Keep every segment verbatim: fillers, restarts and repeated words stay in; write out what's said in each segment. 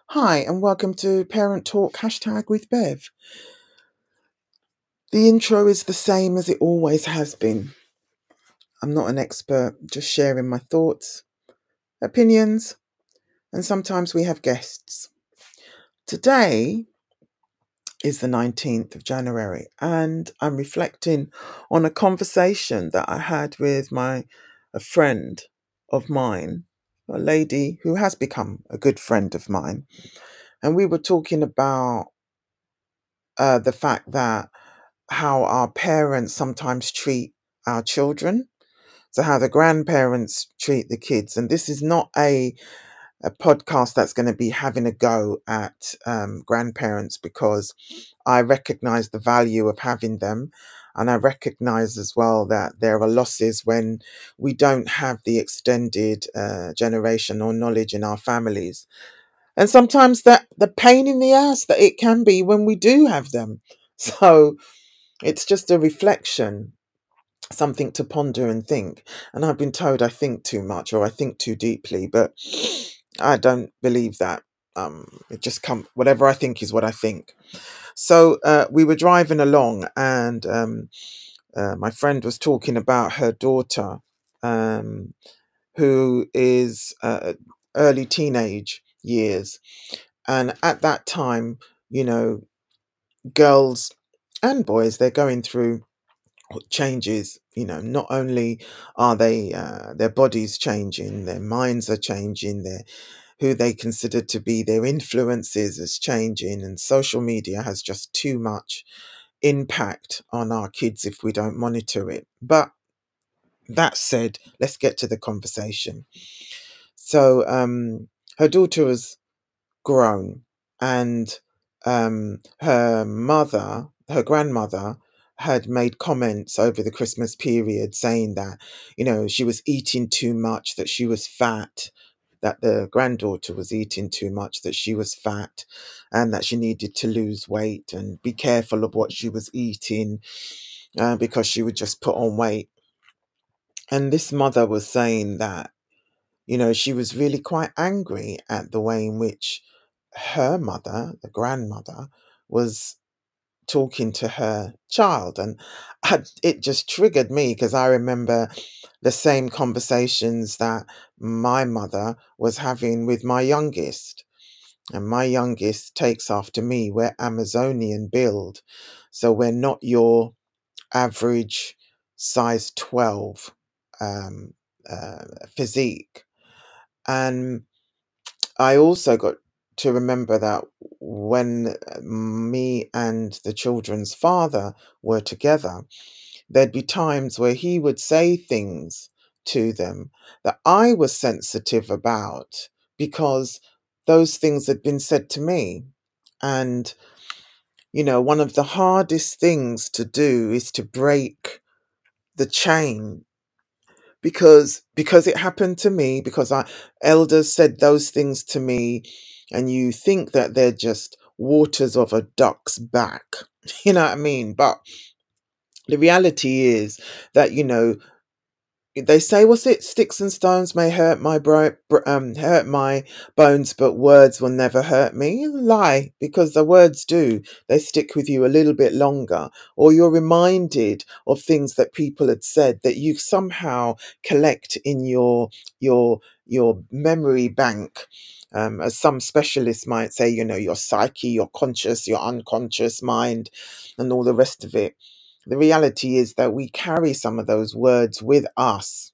Hi, and welcome to Parent Talk hashtag with Bev. The intro is the same as it always has been. I'm not an expert, just sharing my thoughts, opinions, and sometimes we have guests. Today is the nineteenth of January, and I'm reflecting on a conversation that I had with my a friend of mine, a lady who has become a good friend of mine. And we were talking about uh, the fact that how our parents sometimes treat our children, so how the grandparents treat the kids. And this is not a, a podcast that's going to be having a go at um, grandparents, because I recognize the value of having them. And I recognize as well that there are losses when we don't have the extended uh, generation or knowledge in our families. And sometimes that the pain in the ass that it can be when we do have them. So it's just a reflection, something to ponder and think. And I've been told I think too much or I think too deeply, but I don't believe that. Um, it just come whatever I think is what I think. So uh, we were driving along, and um, uh, my friend was talking about her daughter, um, who is uh, early teenage years, and at that time, you know, girls and boys, they're going through changes. You know, not only are they uh, their bodies changing, their minds are changing, their who they consider to be their influences is changing, and social media has just too much impact on our kids if we don't monitor it. But that said, let's get to the conversation. So um her daughter was grown, and um, her mother, her grandmother, had made comments over the Christmas period saying that, you know, she was eating too much, that she was fat, that the granddaughter was eating too much, that she was fat, and that she needed to lose weight and be careful of what she was eating, uh, because she would just put on weight. And this mother was saying that, you know, she was really quite angry at the way in which her mother, the grandmother, was talking to her child. And I, it just triggered me, because I remember the same conversations that my mother was having with my youngest. And my youngest takes after me. We're Amazonian build. So we're not your average size twelve um, uh, physique. And I also got to remember that when uh, me and the children's father were together, there'd be times where he would say things to them that I was sensitive about, because those things had been said to me. And, you know, one of the hardest things to do is to break the chain, because because it happened to me, because I elders said those things to me, and you think that they're just waters of a duck's back. You know what I mean? But the reality is that, you know, they say, what's it, sticks and stones may hurt my bro- br- um hurt my bones, but words will never hurt me. Lie, because the words do. They stick with you a little bit longer, or you're reminded of things that people had said that you somehow collect in your your your memory bank. Um, as some specialists might say, you know, your psyche, your conscious, your unconscious mind, and all the rest of it. The reality is that we carry some of those words with us.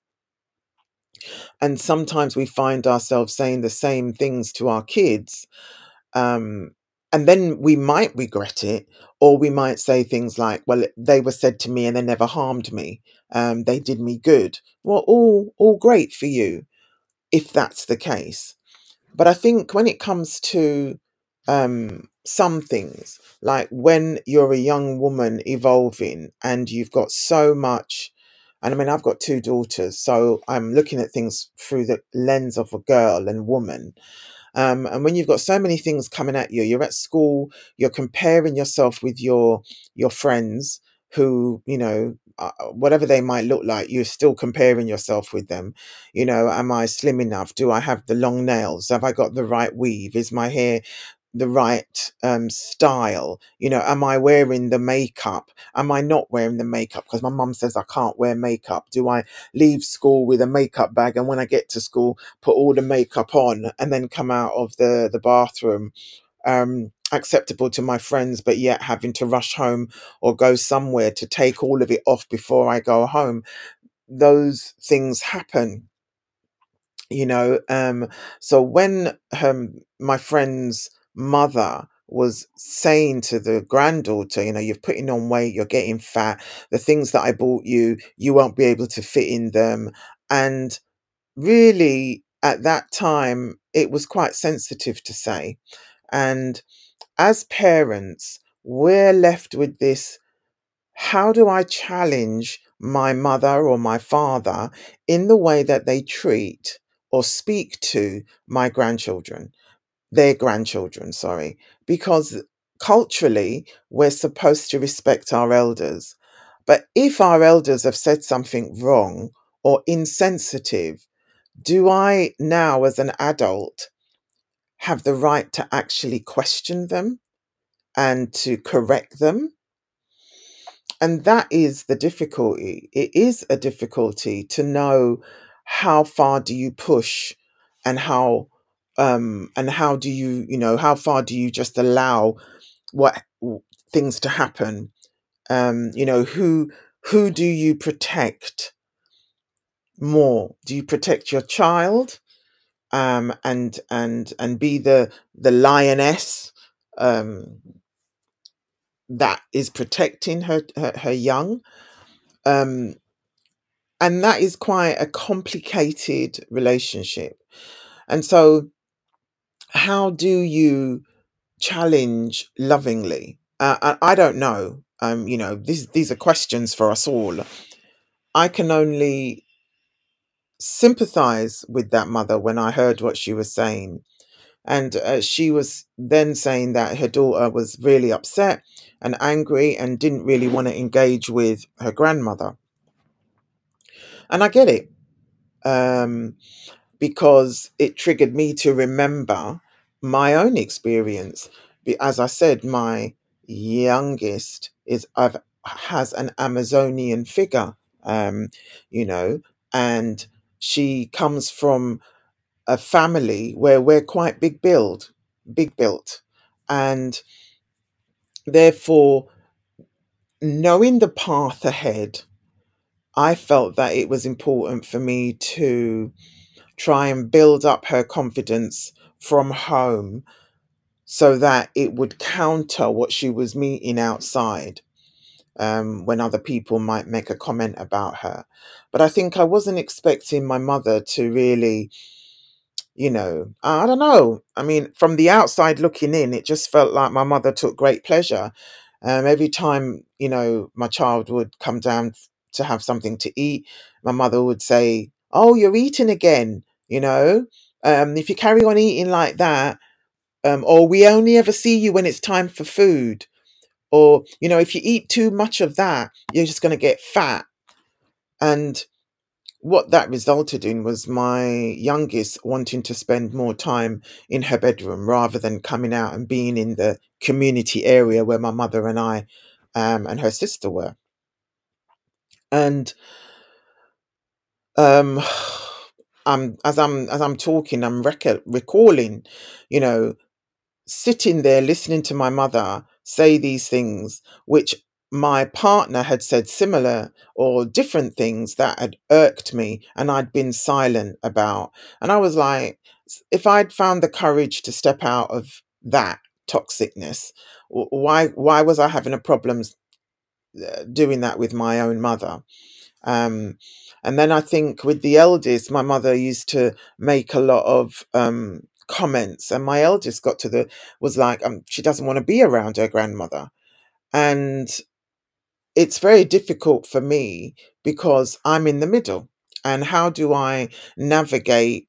And sometimes we find ourselves saying the same things to our kids. Um, and then we might regret it, or we might say things like, well, they were said to me and they never harmed me. Um, they did me good. Well, all, all great for you, if that's the case. But I think when it comes to um, some things, like when you're a young woman evolving and you've got so much, and I mean, I've got two daughters, so I'm looking at things through the lens of a girl and woman. Um, and when you've got so many things coming at you, you're at school, you're comparing yourself with your your friends who, you know, uh, whatever they might look like, you're still comparing yourself with them. You know, am I slim enough? Do I have the long nails? Have I got the right weave? Is my hair the right um, style? You know, am I wearing the makeup? Am I not wearing the makeup? Because my mum says I can't wear makeup. Do I leave school with a makeup bag, and when I get to school, put all the makeup on and then come out of the, the bathroom um, acceptable to my friends, but yet having to rush home or go somewhere to take all of it off before I go home? Those things happen, you know. Um, so when um, my friend's mother was saying to the granddaughter, you know, you're putting on weight, you're getting fat, the things that I bought you, you won't be able to fit in them. And really, at that time, it was quite sensitive to say. And as parents, we're left with this: how do I challenge my mother or my father in the way that they treat or speak to my grandchildren, their grandchildren, sorry? Because culturally, we're supposed to respect our elders. But if our elders have said something wrong or insensitive, do I now, as an adult, have the right to actually question them and to correct them? And that is the difficulty. It is a difficulty to know how far do you push, and how um and how do you, you know, how far do you just allow what things to happen? Um you know, who who do you protect more? Do you protect your child, um and and and be the the lioness um that is protecting her her, her young? um and that is quite a complicated relationship. And so, how do you challenge lovingly? Uh, I, I don't know. Um, you know, these these are questions for us all. I can only sympathize with that mother when I heard what she was saying, and uh, she was then saying that her daughter was really upset and angry and didn't really want to engage with her grandmother, and I get it. Um, because it triggered me to remember my own experience. Be- As I said, my youngest is I've, has an Amazonian figure, um, you know, and she comes from a family where we're quite big build, big built, and therefore, knowing the path ahead, I felt that it was important for me to try and build up her confidence from home so that it would counter what she was meeting outside, um, when other people might make a comment about her. But I think I wasn't expecting my mother to really, you know, I don't know. I mean, from the outside looking in, it just felt like my mother took great pleasure. Um, every time, you know, my child would come down f- to have something to eat, my mother would say, "Oh, you're eating again," you know. Um, if you carry on eating like that, um, or we only ever see you when it's time for food, or, you know, if you eat too much of that, you're just going to get fat. And what that resulted in was my youngest wanting to spend more time in her bedroom rather than coming out and being in the community area where my mother and I, um, and her sister were. And um, I'm as I'm as I'm talking, I'm rec- recalling, you know, sitting there listening to my mother say these things, which my partner had said similar or different things that had irked me and I'd been silent about. And I was like, "S- if I'd found the courage to step out of that toxicness, w- why why was I having a problem uh, doing that with my own mother?" Um, and then I think with the eldest, my mother used to make a lot of um, comments, and my eldest got to the was like, um, she doesn't want to be around her grandmother, and it's very difficult for me because I'm in the middle. And how do I navigate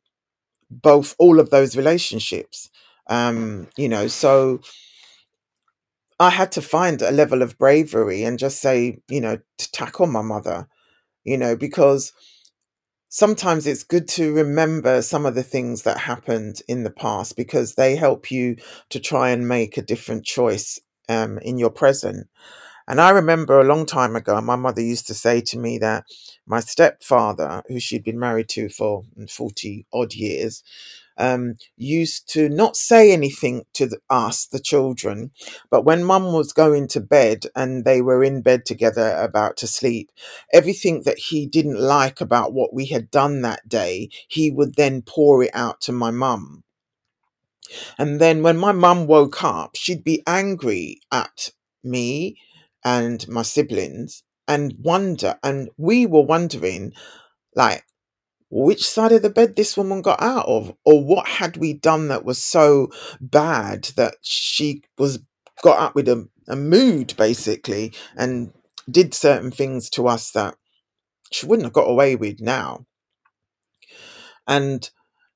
both all of those relationships? Um, you know, so I had to find a level of bravery and just say, you know, to tackle my mother, you know, because sometimes it's good to remember some of the things that happened in the past because they help you to try and make a different choice um, in your present. And I remember a long time ago, my mother used to say to me that my stepfather, who she'd been married to for forty odd years, um, used to not say anything to the, us, the children, but when mum was going to bed and they were in bed together about to sleep, everything that he didn't like about what we had done that day, he would then pour it out to my mum. And then when my mum woke up, she'd be angry at me and my siblings and wonder, and we were wondering, like, which side of the bed this woman got out of, or what had we done that was so bad that she was got up with a, a mood basically and did certain things to us that she wouldn't have got away with now. And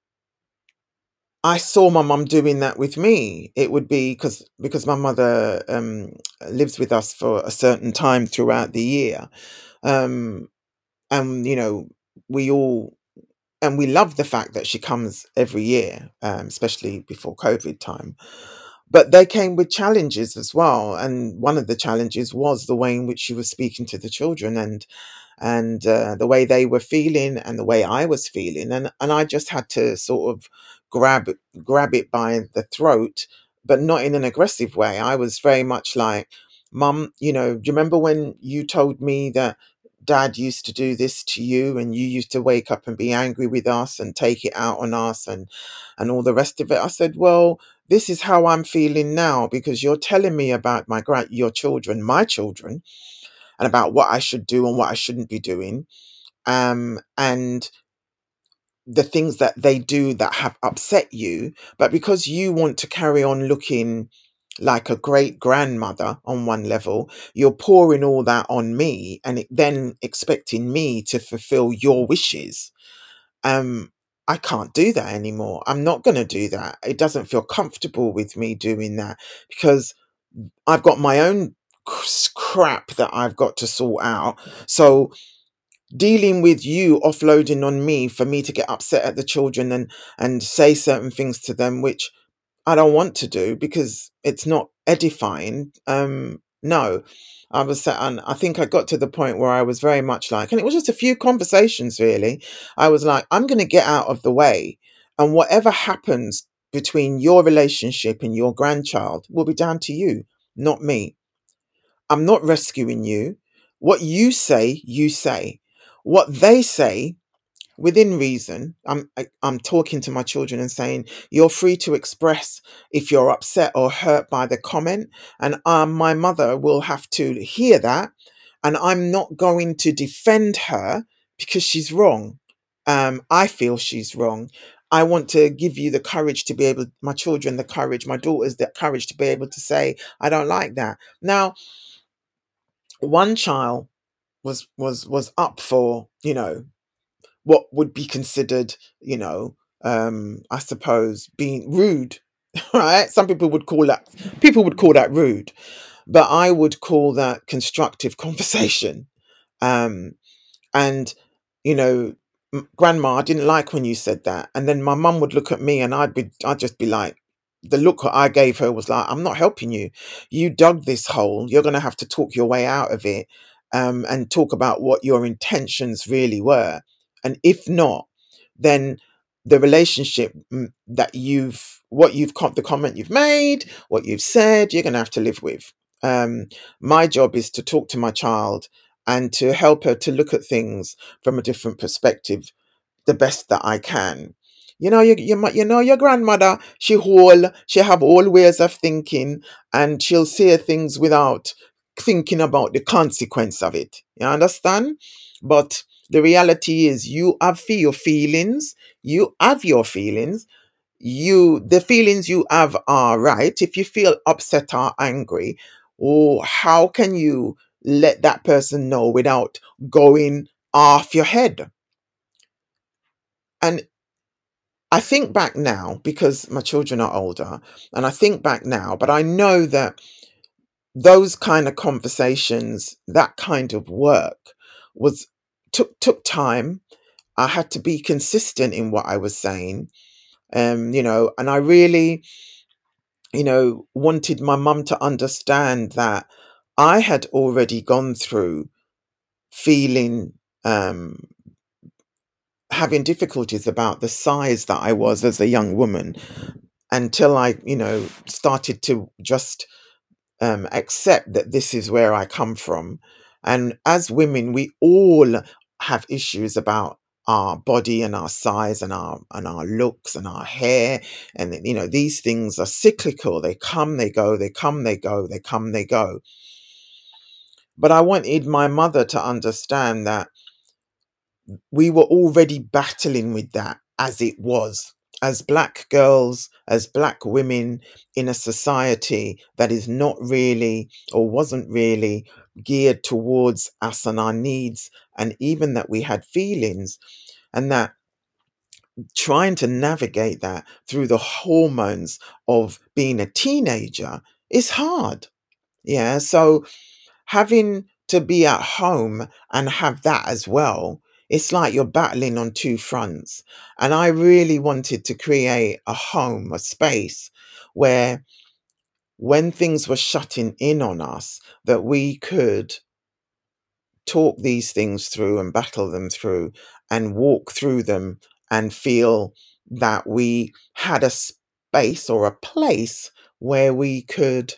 I saw my mum doing that with me. It would be because because my mother um, lives with us for a certain time throughout the year, um, and you know we all and we love the fact that she comes every year, um, especially before COVID time. But they came with challenges as well, and one of the challenges was the way in which she was speaking to the children, and and uh, the way they were feeling and the way I was feeling, and and I just had to sort of grab grab it by the throat, but not in an aggressive way. I was very much like, "Mum, you know, do you remember when you told me that Dad used to do this to you, and you used to wake up and be angry with us and take it out on us, and and all the rest of it?" I said, "Well, this is how I'm feeling now because you're telling me about my grand your children, my children, and about what I should do and what I shouldn't be doing, um, and the things that they do that have upset you. But because you want to carry on looking like a great grandmother on one level, you're pouring all that on me and it, then expecting me to fulfill your wishes. Um, I can't do that anymore. I'm not going to do that. It doesn't feel comfortable with me doing that because I've got my own c- crap that I've got to sort out. So dealing with you offloading on me for me to get upset at the children and and say certain things to them which I don't want to do because it's not edifying. Um no. I was sa- and I think I got to the point where I was very much like, and it was just a few conversations really. I was like, I'm going to get out of the way, and whatever happens between your relationship and your grandchild will be down to you, not me. I'm not rescuing you. What you say, you say. What they say, within reason, I'm I, I'm talking to my children and saying you're free to express if you're upset or hurt by the comment, and um, my mother will have to hear that, and I'm not going to defend her because she's wrong. Um, I feel she's wrong. I want to give you the courage to be able, my children, the courage, my daughters, the courage to be able to say, I don't like that. Now, one child was was was up for, you know, what would be considered, you know, um I suppose being rude. Right, some people would call that people would call that rude, but I would call that constructive conversation. um and, you know, "M- Grandma, I didn't like when you said that." And then my mum would look at me and I'd be, I'd just be like, the look that I gave her was like, I'm not helping you. You dug this hole. You're going to have to talk your way out of it, um, and talk about what your intentions really were. And if not, then the relationship, mm, that you've, what you've, com- the comment you've made, what you've said, you're going to have to live with. Um, my job is to talk to my child and to help her to look at things from a different perspective the best that I can. You know, you, you, mu- you know, your grandmother, she whole, she have all ways of thinking, and she'll say things without thinking about the consequence of it. You understand? But the reality is you have fe- your feelings, you have your feelings, you the feelings you have are right. If you feel upset or angry, or how can you let that person know without going off your head? And I think back now because my children are older, and I think back now, but I know that those kind of conversations, that kind of work was took took time. I had to be consistent in what I was saying. Um, you know, and I really, you know, wanted my mum to understand that I had already gone through feeling um having difficulties about the size that I was as a young woman, until I, you know, started to just um, accept that this is where I come from. And as women, we all have issues about our body and our size and our and our looks and our hair. And you know, these things are cyclical. They come, they go, they come, they go, they come, they go. But I wanted my mother to understand that we were already battling with that as it was, as black girls, as black women in a society that is not really, or wasn't really, geared towards us and our needs, and even that we had feelings, and that trying to navigate that through the hormones of being a teenager is hard. Yeah. So having to be at home and have that as well, it's like you're battling on two fronts. And I really wanted to create a home, a space where when things were shutting in on us, that we could talk these things through and battle them through and walk through them and feel that we had a space or a place where we could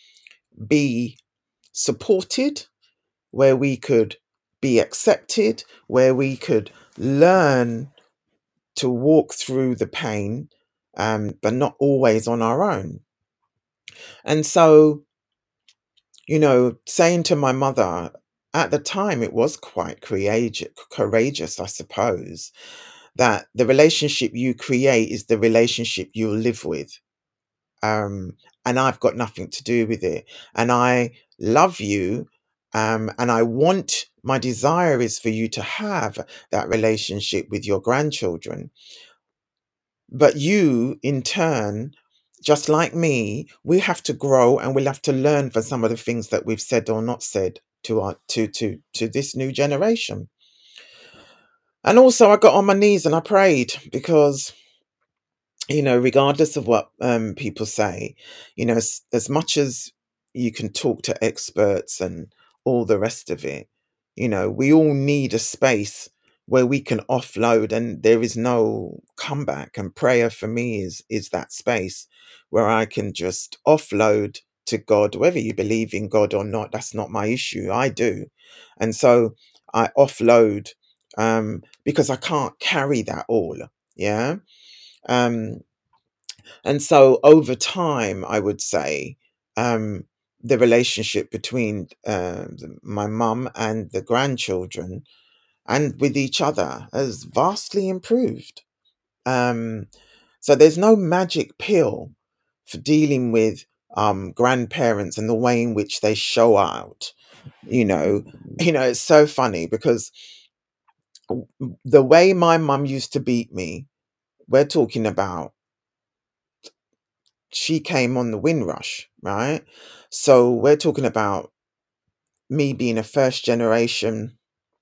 be supported, where we could be accepted, where we could learn to walk through the pain, um, but not always on our own. And so, you know, saying to my mother, at the time, it was quite courageous, courageous, I suppose, that the relationship you create is the relationship you'll live with. Um, and I've got nothing to do with it. And I love you, um, and I want, my desire is for you to have that relationship with your grandchildren. But you, in turn, just like me, we have to grow and we'll have to learn from some of the things that we've said or not said to our to to to this new generation. And also, I got on my knees and I prayed because, you know, regardless of what um, people say, you know, as, as much as you can talk to experts and all the rest of it, you know, we all need a space where we can offload and there is no comeback. And prayer for me is is that space where I can just offload to God, whether you believe in God or not. That's not my issue. I do, and so I offload um, because I can't carry that all. Yeah. Um, and so over time, I would say um, the relationship between uh, my mum and the grandchildren and with each other has vastly improved. Um, so there's no magic pill for dealing with um, grandparents and the way in which they show out. You know, you know, it's so funny because the way my mum used to beat me, we're talking about she came on the Windrush, right? So we're talking about me being a first generation,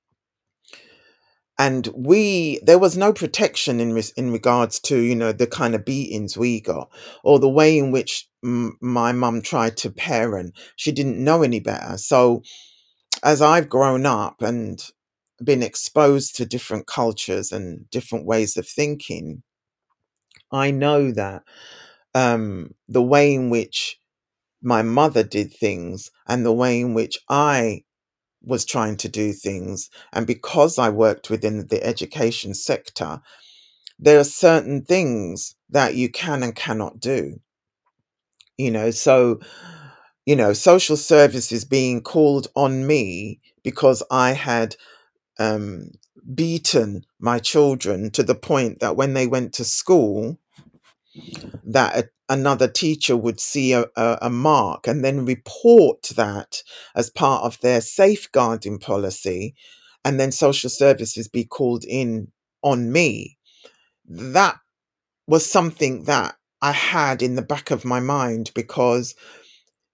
and we there was no protection in res- in regards to, you know, the kind of beatings we got or the way in which m- my mum tried to parent. She didn't know any better. So as I've grown up and been exposed to different cultures and different ways of thinking, I know that um, the way in which my mother did things and the way in which I was trying to do things. And because I worked within the education sector, there are certain things that you can and cannot do. You know, so, you know, social services being called on me because I had um, beaten my children to the point that when they went to school, that a, another teacher would see a, a, a mark and then report that as part of their safeguarding policy, and then social services be called in on me. That was something that I had in the back of my mind because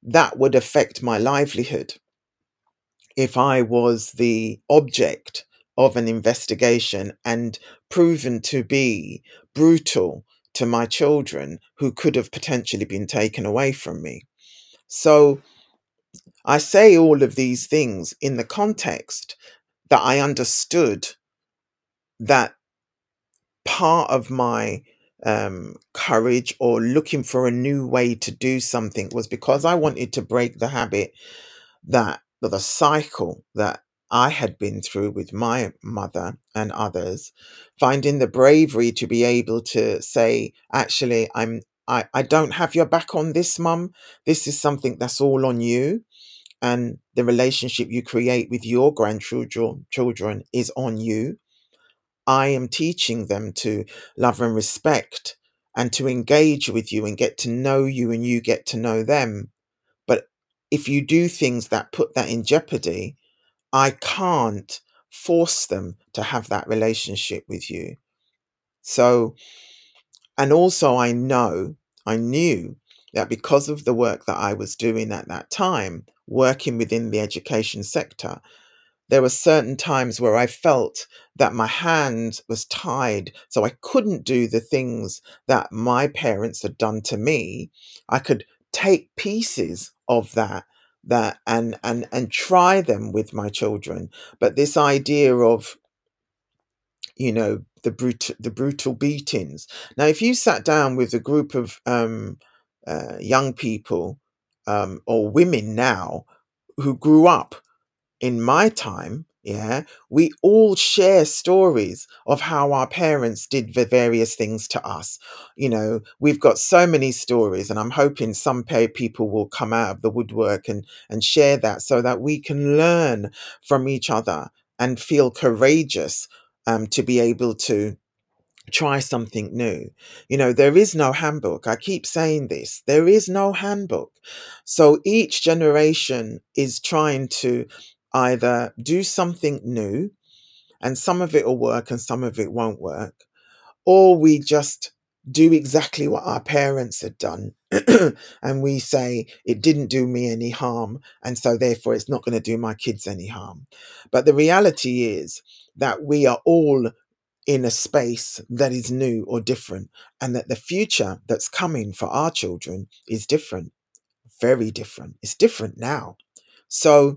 that would affect my livelihood if I was the object of an investigation and proven to be brutal to my children who could have potentially been taken away from me. So I say all of these things in the context that I understood that part of my um, courage or looking for a new way to do something was because I wanted to break the habit that the cycle that I had been through with my mother and others, finding the bravery to be able to say, actually, I'm I, I don't have your back on this, mum. This is something that's all on you. And the relationship you create with your grandchildren children is on you. I am teaching them to love and respect and to engage with you and get to know you and you get to know them. But if you do things that put that in jeopardy, I can't force them to have that relationship with you. So, and also I know, I knew that because of the work that I was doing at that time, working within the education sector, there were certain times where I felt that my hand was tied, so I couldn't do the things that my parents had done to me. I could take pieces of that that and and and try them with my children, but this idea of, you know, the brut- the brutal beatings. Now, if you sat down with a group of um, uh, young people um, or women now who grew up in my time, yeah, we all share stories of how our parents did the various things to us. You know, we've got so many stories, and I'm hoping some pe- people will come out of the woodwork and, and share that so that we can learn from each other and feel courageous um, to be able to try something new. You know, there is no handbook. I keep saying this. There is no handbook. So each generation is trying to either do something new, and some of it will work and some of it won't work, or we just do exactly what our parents had done. And we say it didn't do me any harm, and so therefore it's not going to do my kids any harm. But the reality is that we are all in a space that is new or different, and that the future that's coming for our children is different, very different. It's different now. So,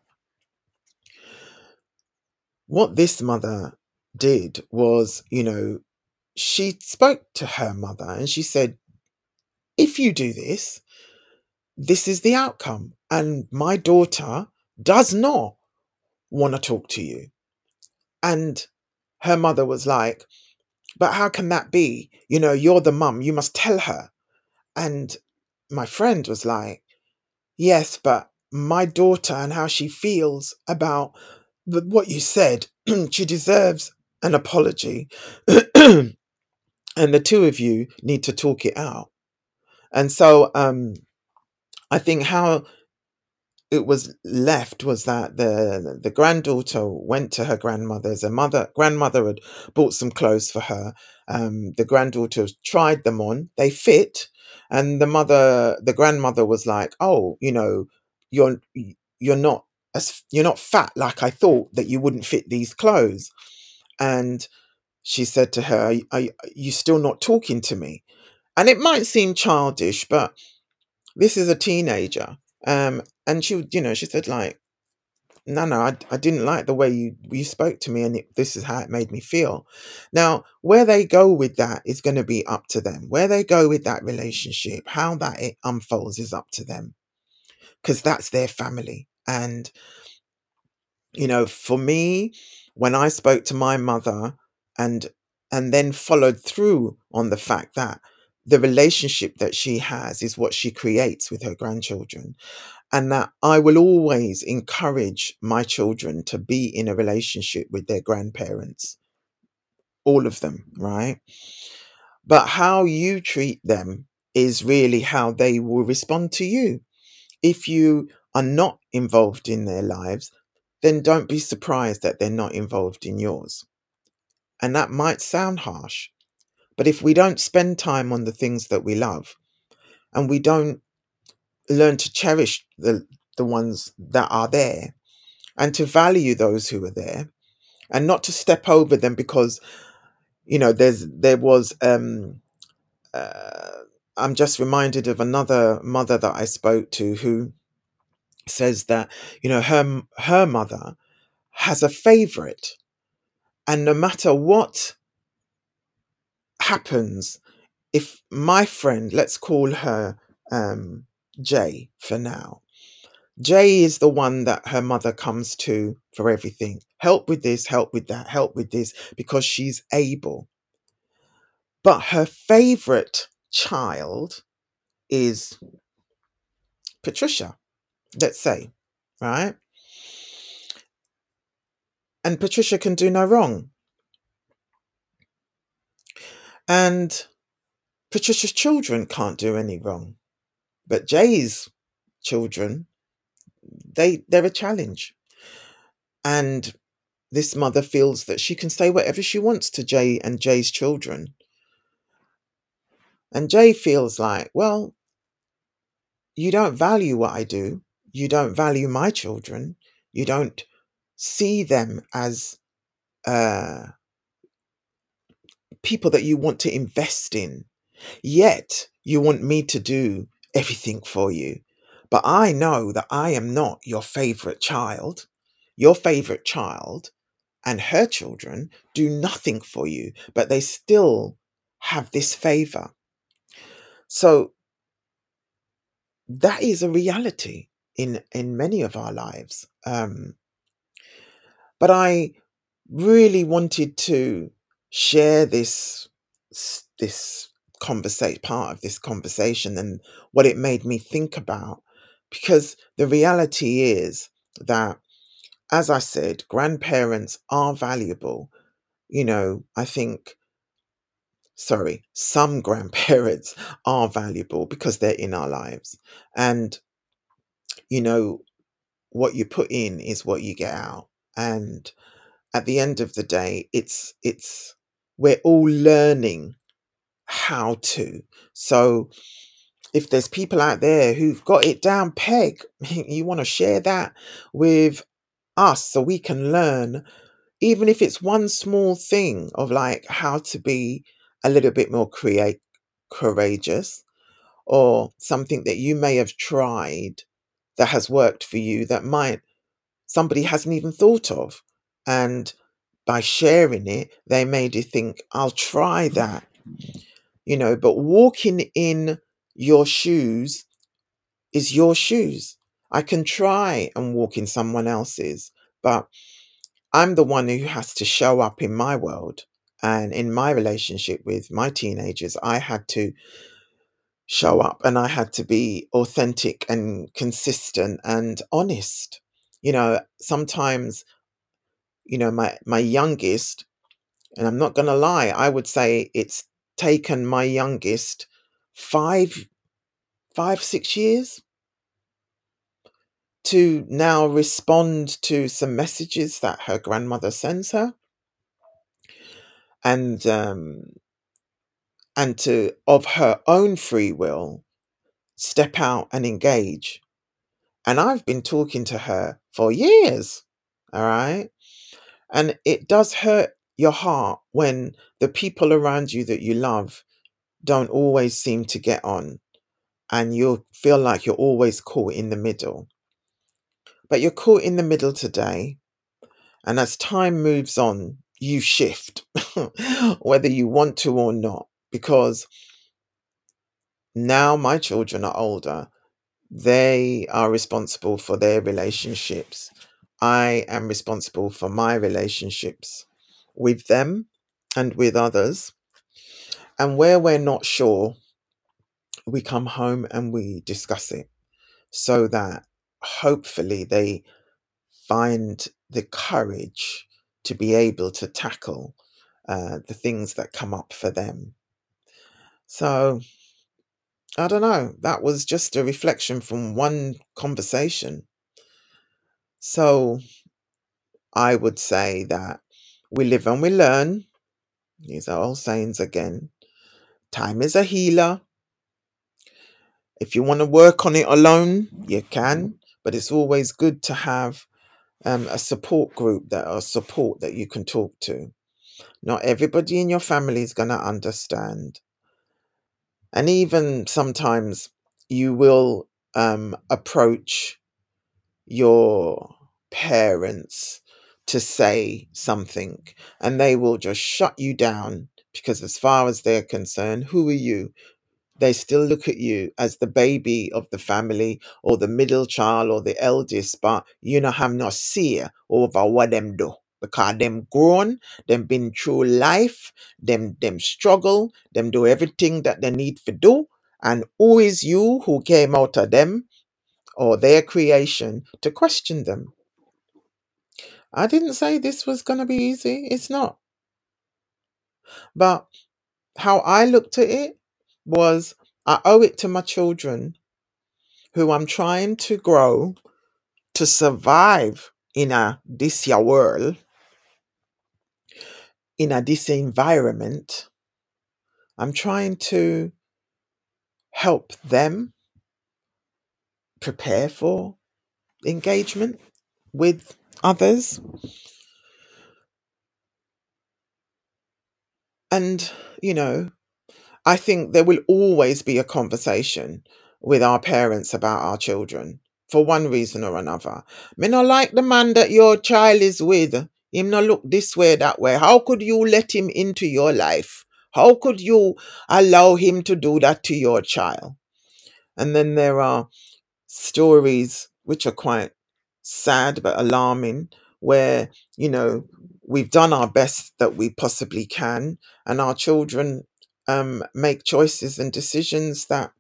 what this mother did was, you know, she spoke to her mother and she said, if you do this, this is the outcome. And my daughter does not want to talk to you. And her mother was like, but how can that be? You know, you're the mum, you must tell her. And my friend was like, yes, but my daughter and how she feels about the, what you said, she deserves an apology. And the two of you need to talk it out. And so um, I think how it was left was that the the granddaughter went to her grandmother's. Her mother grandmother had bought some clothes for her. Um, the granddaughter tried them on. They fit, and the mother, the grandmother, was like, "Oh, you know, you're you're not as you're not fat like I thought that you wouldn't fit these clothes." And she said to her, "Are, are you still not talking to me?" And it might seem childish, but this is a teenager. Um, and she, you know, she said like, no, no, I, I didn't like the way you, you spoke to me, and it, this is how it made me feel. Now, where they go with that is going to be up to them. Where they go with that relationship, how that it unfolds is up to them, because that's their family. And, you know, for me, when I spoke to my mother and and then followed through on the fact that the relationship that she has is what she creates with her grandchildren, and that I will always encourage my children to be in a relationship with their grandparents, all of them, right? But how you treat them is really how they will respond to you. If you are not involved in their lives, then don't be surprised that they're not involved in yours. And that might sound harsh, but if we don't spend time on the things that we love, and we don't learn to cherish the the ones that are there, and to value those who are there, and not to step over them because, you know, there's there was um uh, I'm just reminded of another mother that I spoke to who says that, you know, her her mother has a favorite, and no matter what happens, if my friend, let's call her um Jay for now, Jay is the one that her mother comes to for everything. Help with this, help with that, help with this, because she's able. But her favorite child is Patricia, let's say, right? And Patricia can do no wrong. And Patricia's children can't do any wrong. But Jay's children, they they're a challenge. And this mother feels that she can say whatever she wants to Jay and Jay's children. And Jay feels like, well, you don't value what I do. You don't value my children. You don't see them as uh, people that you want to invest in. Yet you want me to do everything for you. But I know that I am not your favorite child. Your favorite child and her children do nothing for you, but they still have this favor. So that is a reality in in many of our lives. Um, but I really wanted to share this s- this conversation, part of this conversation, and what it made me think about, because the reality is that, as I said, grandparents are valuable. You know, I think, sorry, some grandparents are valuable because they're in our lives. And, you know, what you put in is what you get out. And at the end of the day, it's, it's, we're all learning how to. So if there's people out there who've got it down peg, you want to share that with us so we can learn, even if it's one small thing of like how to be a little bit more create courageous, or something that you may have tried that has worked for you that might somebody hasn't even thought of, and by sharing it they made you think, I'll try that. You know, but walking in your shoes is your shoes. I can try and walk in someone else's, but I'm the one who has to show up in my world. And in my relationship with my teenagers, I had to show up and I had to be authentic and consistent and honest. You know, sometimes, you know, my, my youngest, and I'm not going to lie, I would say it's taken my youngest five, five, six years to now respond to some messages that her grandmother sends her, and um, and to, of her own free will, step out and engage. And I've been talking to her for years, all right? And it does hurt your heart when the people around you that you love don't always seem to get on, and you feel like you're always caught in the middle. But you're caught in the middle today, and as time moves on, you shift, whether you want to or not, because now my children are older. They are responsible for their relationships. I am responsible for my relationships with them and with others. And where we're not sure, we come home and we discuss it so that hopefully they find the courage to be able to tackle uh, the things that come up for them. So I don't know. That was just a reflection from one conversation. So I would say that we live and we learn. These are all sayings again. Time is a healer. If you want to work on it alone, you can, but it's always good to have um, a support group that or support that you can talk to. Not everybody in your family is going to understand. And even sometimes you will um, approach your parents to say something and they will just shut you down because, as far as they're concerned, who are you? They still look at you as the baby of the family or the middle child or the eldest, but you don't have no say over what them do. Because them grown, them been through life, them them struggle, them do everything that they need to do. And who is you who came out of them or their creation to question them? I didn't say this was gonna be easy. It's not. But how I looked at it was I owe it to my children who I'm trying to grow to survive in a this ya world, in a this environment. I'm trying to help them prepare for engagement with others. And, you know, I think there will always be a conversation with our parents about our children for one reason or another. Me not like the man that your child is with. Him not look this way, that way. How could you let him into your life? How could you allow him to do that to your child? And then there are stories which are quite sad but alarming where, you know, we've done our best that we possibly can and our children um, make choices and decisions that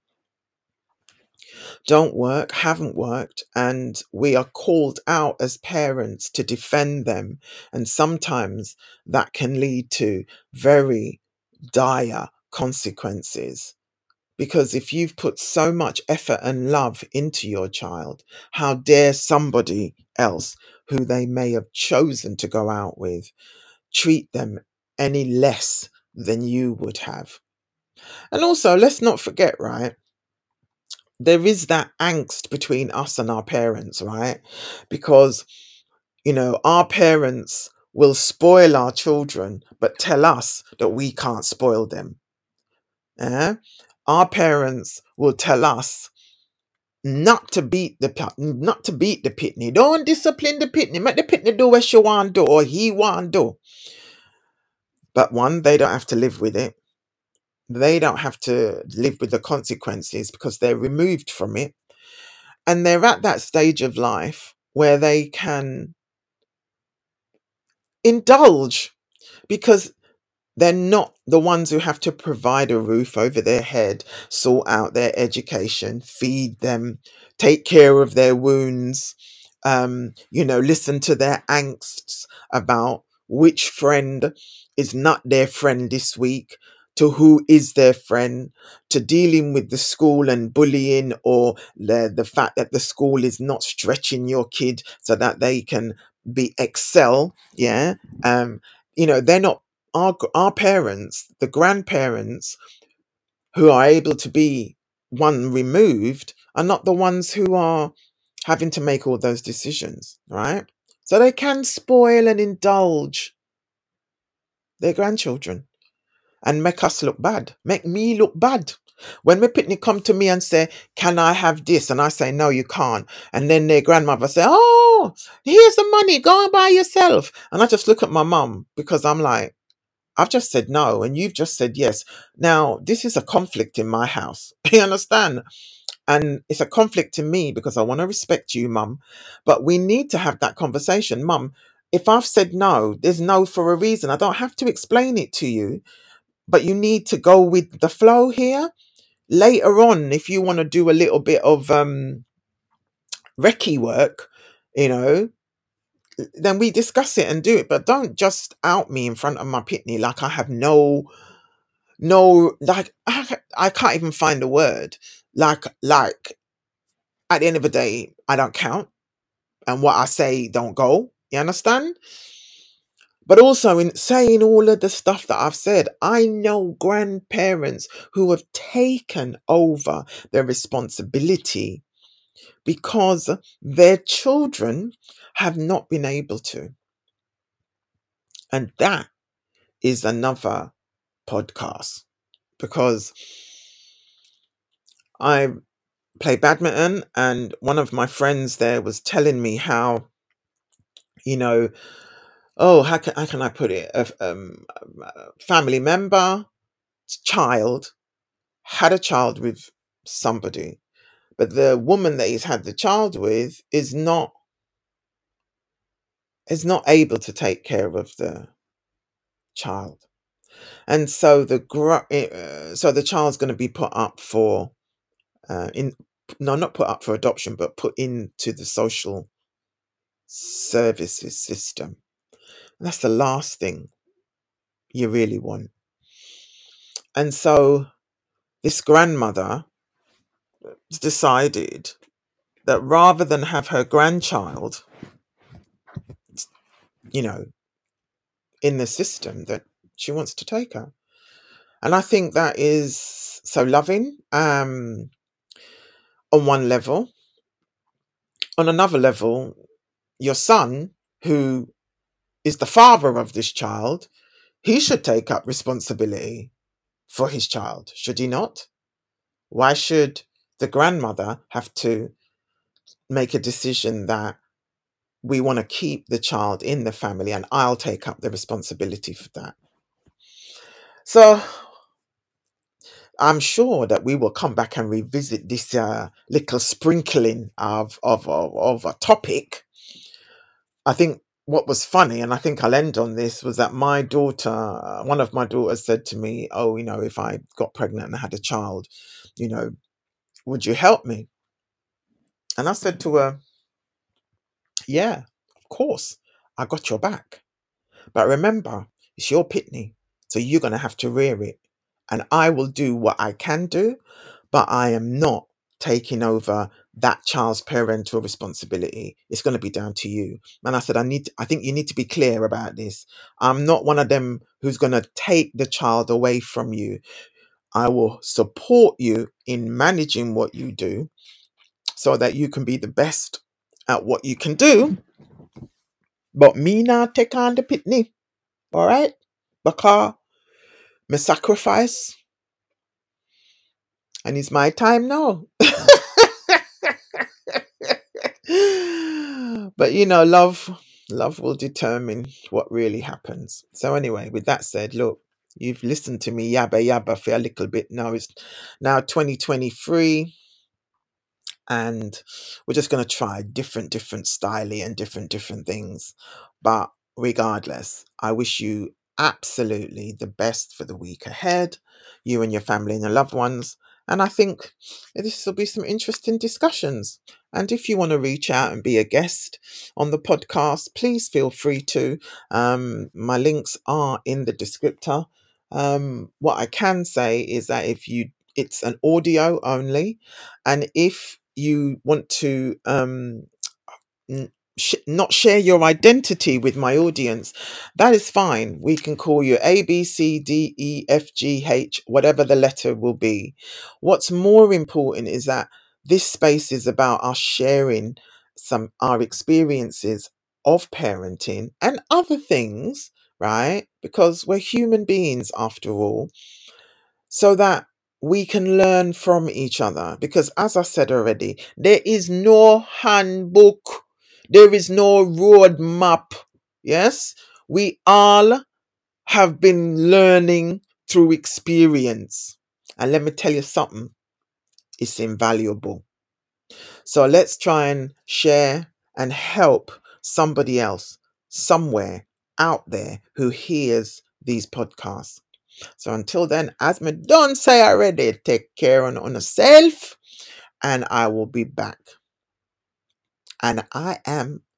don't work, haven't worked, and we are called out as parents to defend them. And sometimes that can lead to very dire consequences. Because if you've put so much effort and love into your child, how dare somebody else who they may have chosen to go out with treat them any less than you would have? And also, let's not forget, right? There is that angst between us and our parents, right? Because, you know, our parents will spoil our children, but tell us that we can't spoil them. Eh? Our parents will tell us not to beat the pa- not to beat the pitney. Don't discipline the pitney. Make the pitney do what she want do or he want do. But one, they don't have to live with it. They don't have to live with the consequences because they're removed from it. And they're at that stage of life where they can indulge because they're not the ones who have to provide a roof over their head, sort out their education, feed them, take care of their wounds, um, you know, listen to their angsts about which friend is not their friend this week, to who is their friend, to dealing with the school and bullying or the, the fact that the school is not stretching your kid so that they can be excel. Yeah. Um, you know, they're not our our parents, the grandparents who are able to be one removed, are not the ones who are having to make all those decisions, right? So they can spoil and indulge their grandchildren and make us look bad, make me look bad. When my pitney come to me and say, "Can I have this?" and I say, "No, you can't," and then their grandmother say, "Oh, here's the money, go and buy yourself," and I just look at my mum because I'm like, I've just said no and you've just said yes. Now, this is a conflict in my house. You understand? And it's a conflict to me because I want to respect you, mum. But we need to have that conversation. Mum, if I've said no, there's no for a reason. I don't have to explain it to you, but you need to go with the flow here. Later on, if you want to do a little bit of um recce work, you know, then we discuss it and do it. But don't just out me in front of my pitney like I have no no like I, ca- I can't even find a word like like at the end of the day I don't count and what I say don't go, you understand? But also, in saying all of the stuff that I've said, I know grandparents who have taken over their responsibility because their children have not been able to. And that is another podcast, because I play badminton, and one of my friends there was telling me how, you know, oh, how can, how can I put it? A, um, a family member, child, had a child with somebody, but the woman that he's had the child with is not is not able to take care of the child. And so the gr- uh, so the child's going to be put up for uh, in no, not put up for adoption, but put into the social services system. And that's the last thing you really want. And so this grandmother decided that rather than have her grandchild, you know, in the system, that she wants to take her. And I think that is so loving, um, on one level. On another level, your son, who is the father of this child, he should take up responsibility for his child, should he not? Why should the grandmother have to make a decision that we want to keep the child in the family and I'll take up the responsibility for that? So I'm sure that we will come back and revisit this uh, little sprinkling of, of, of, of a topic. I think what was funny, and I think I'll end on this, was that my daughter, uh, one of my daughters said to me, oh, you know, if I got pregnant and had a child, you know, would you help me? And I said to her, yeah, of course, I got your back. But remember, it's your pitney, so you're going to have to rear it. And I will do what I can do, but I am not taking over that child's parental responsibility. It's going to be down to you. And I said, I need, I think you need to be clear about this. I'm not one of them who's going to take the child away from you. I will support you in managing what you do so that you can be the best at what you can do. But me not take on the pitney. All right? Because me sacrifice, and it's my time now. But you know, love love will determine what really happens. So anyway, with that said, look, you've listened to me yabba yabba for a little bit now. It's now twenty twenty-three, and we're just going to try different different styling and different different things. But regardless, I wish you absolutely the best for the week ahead, you and your family and your loved ones. And I think this will be some interesting discussions. And if you want to reach out and be a guest on the podcast, please feel free to. Um, my links are in the descriptor. Um, what I can say is that if you, it's an audio only, and if you want to um, n- sh- not share your identity with my audience, that is fine. We can call you A, B, C, D, E, F, G, H, whatever the letter will be. What's more important is that this space is about us sharing some our experiences of parenting and other things, right? Because we're human beings after all, so that we can learn from each other. Because, as I said already, there is no handbook, there is no roadmap. Yes, we all have been learning through experience. And let me tell you something, it's invaluable. So let's try and share and help somebody else somewhere out there who hears these podcasts. So until then, as me done say already, take care on, on yourself, and I will be back. And I am